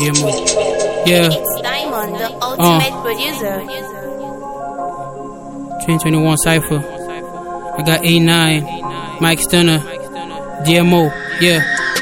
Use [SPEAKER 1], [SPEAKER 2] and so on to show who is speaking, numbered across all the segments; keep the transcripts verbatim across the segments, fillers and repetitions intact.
[SPEAKER 1] D M O. Yeah.
[SPEAKER 2] It's Diamond, the ultimate uh. producer.
[SPEAKER 1] twenty twenty-one Cypher. I got A nine, Mike Stunner, D M O. Yeah.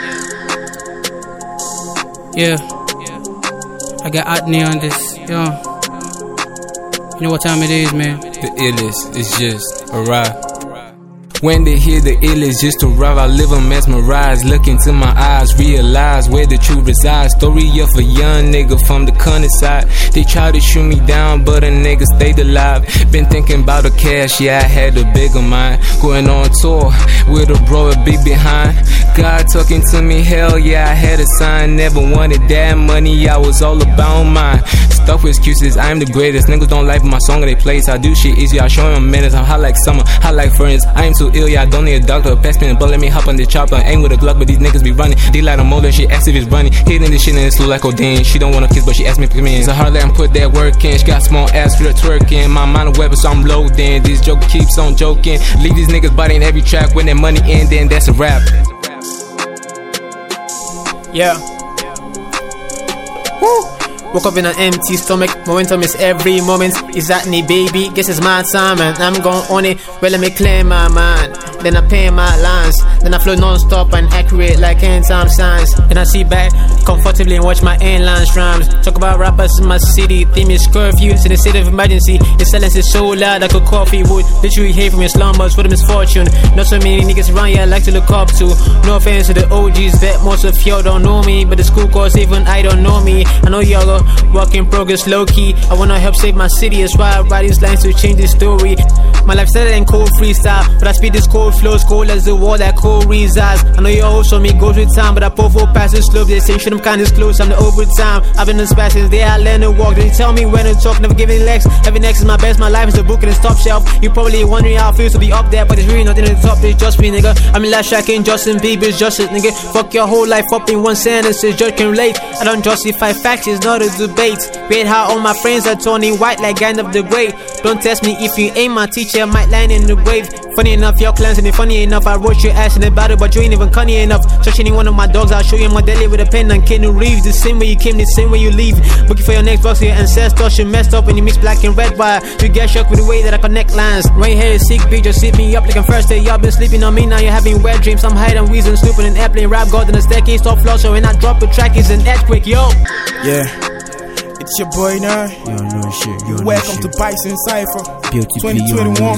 [SPEAKER 1] Yeah. I got Otney on this. Yeah. You know what time it is, man.
[SPEAKER 3] The illest is just a ride. When they hear the illest just arrive, I live them mesmerized. Look into my eyes, realize where the truth resides. Story of a young nigga from the countryside. They try to shoot me down, but a nigga stayed alive. Been thinking about the cash, yeah, I had a bigger mind. Going on tour with a bro a big behind. God talking to me, hell yeah, I had a sign. Never wanted that money, I was all about mine. Stuff with excuses, I'm the greatest. Niggas don't like my song they play, so I do shit easy. I show them minutes, I'm hot like summer, hot like furnace. I am too ill, yeah, I don't need a doctor. Pass me the bullet, let me hop on the chopper. Aim with a Glock, but these niggas be running. They like I'm older, she asks if it's running. Hitting this shit and it's look like Odin. She don't wanna kiss, but she asked me to come in. So hard let him put that work in. She got small ass for the twerking. My mind a weapon, so I'm loading. This joke keeps on joking. Leave these niggas biting every track. When that money in, then that's a rap.
[SPEAKER 4] Yeah. Woo! Woke up in an empty stomach. Momentum is every moment. Is that me, baby? Guess it's my time and I'm gon' own it. Well, let me clear my mind. Then I pay my lines. Then I flow non-stop and accurate like end time signs. Then I sit back comfortably and watch my inline rhymes. Talk about rappers in my city. Theme is curfew. It's in a state of emergency. The silence is so loud like a coffee would literally hear from your slumbers for the misfortune. Not so many niggas around here I like to look up to. No offense to the O Gs that most of y'all don't know me. But the school course even I don't know me. I know y'all are work in progress low key. I wanna help save my city. That's why I write these lines to change the story. My lifestyle ain't cold freestyle, but I speed this cold flows cold as the wall that cold resides. I know you all saw me go through time, but I pull for passes slow. They say shoot them kind of close, I'm the overtime. I've been in spaces, there I learn to walk. They tell me when to talk, never giving legs. Every next is my best, my life is a book in the top shelf. You probably wondering how it feels to be up there, but it's really nothing in the top, it's just me, nigga. I'm in last track in Justin Bieber's justice, nigga. Fuck your whole life up in one sentence, the judge can relate. I don't justify facts, it's not a debate. Great how all my friends are Tony White like Guy of the Great. Don't test me if you ain't my teacher, I might land in the grave. Funny enough, your clans ain't funny enough. I wrote your ass in the battle, but you ain't even cunny enough. Touch any one of my dogs, I'll show you my daily with a pen and Keanu Reeves. The same way you came, the same way you leave. Looking for your next box, your ancestors. You messed up when you mix black and red wire. You get shocked with the way that I connect lines. Right here is sick bitch, just sit me up like I'm first day. Y'all been sleeping on me, now you're having wet dreams. I'm hiding, wheezing, snooping in airplane. Rap god in the staircase, top floor. So when I drop a track, it's an earthquake, yo.
[SPEAKER 5] Yeah. It's your boy now.
[SPEAKER 6] You don't know shit. You don't
[SPEAKER 5] Welcome
[SPEAKER 6] know
[SPEAKER 5] to Bison Cypher
[SPEAKER 6] Beauty
[SPEAKER 5] twenty twenty-one.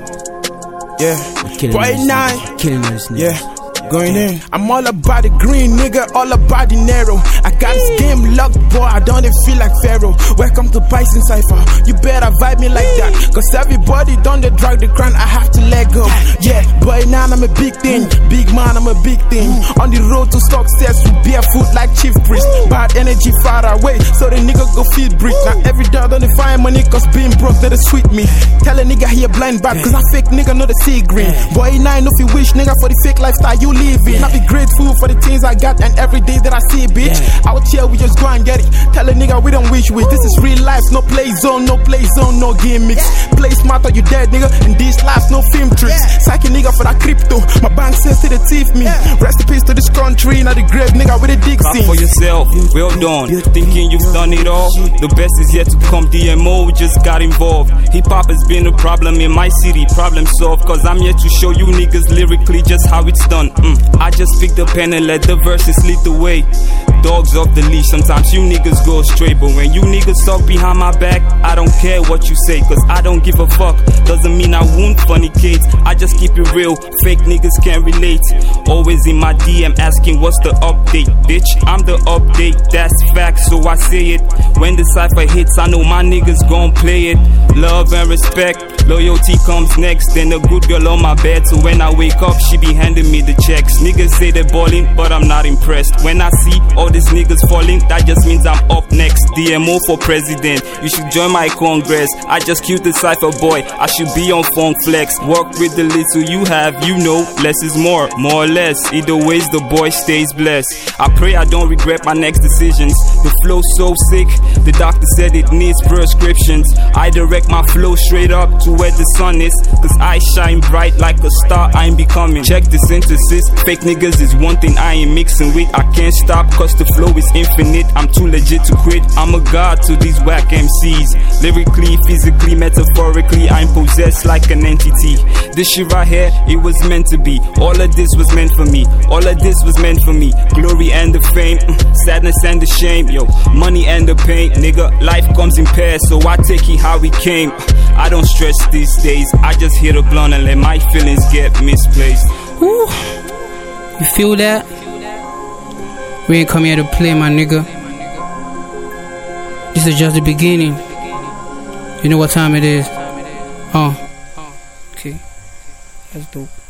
[SPEAKER 5] Yeah. Boy nine.
[SPEAKER 6] Killing this nigga.
[SPEAKER 5] Yeah. Going in. I'm all about the green, nigga, all about the narrow. I got this game locked, boy, I don't even feel like Pharaoh. Welcome to Bison Cypher. You better vibe me like that, cause everybody done the drag the crown, I have to let go. Yeah, boy, now I'm a big thing. Big man, I'm a big thing. On the road to success, with barefoot like Chief Priest. Bad energy far away, so the nigga go feed brick. Now every day don't find money, cause being broke, that is sweet me. Tell a nigga he a blind bad, cause I fake nigga know the sea green. Boy, now I know if you wish, nigga, for the fake lifestyle you live in. I be grateful for the things I got, and every day that I see, bitch. Out here we just go and get it. Tell a nigga we don't wish with. This is real life, no play zone, no play zone, no gimmicks. Play smart or you dead, nigga. In this life, no film tricks. Psyche nigga for that crypto. My bank says to the thief me. Rest in peace to this country, not the grave nigga with the dick scene.
[SPEAKER 7] For yourself, well done. Thinking you've done it all. The best is yet to come. D M O just got involved. Hip hop has been a problem in my city. Problem solved, cause I'm here to show you niggas lyrically just how it's done. Mm. I just pick the pen and let the verses lead the way. Dogs off the leash, sometimes you niggas go astray. But when you niggas talk behind my back, I don't care what you say, cause I don't give a fuck. Doesn't mean I won't fornicate, I just keep it real. Fake niggas can't relate. Always in my D M asking what's the update. Bitch, I'm the update, that's fact, so I say it. When the cypher hits, I know my niggas gon' play it. Love and respect, loyalty comes next. Then a good girl on my bed, so when I wake up, she be handing me the checks. Niggas say they're balling, but I'm not impressed. When I see all these niggas falling, that just means I'm up next. D M O for president, you should join my congress. I just killed the cypher boy, I should be on Funk Flex. Work with the little you have, you know, less is more, more or less. Either ways the boy stays blessed. I pray I don't regret my next decisions. The flow's so sick, the doctor said it needs prescriptions. I direct my flow straight up to to where the sun is, cause I shine bright like a star I'm becoming. Check the synthesis, fake niggas is one thing I ain't mixing with. I can't stop cause the flow is infinite, I'm too legit to quit. I'm a god to these whack M Cs. Lyrically, physically, metaphorically, I'm possessed like an entity. This shit right here, it was meant to be. All of this was meant for me, all of this was meant for me. Glory and the fame, mm, sadness and the shame, yo, money and the pain. Nigga, life comes in pairs, so I take it how it came. I don't stress these days, I just hit a blunt and let my feelings get misplaced.
[SPEAKER 1] Ooh. You feel that? We ain't come here to play, my nigga. This is just the beginning. You know what time it is? Oh, okay, that's dope.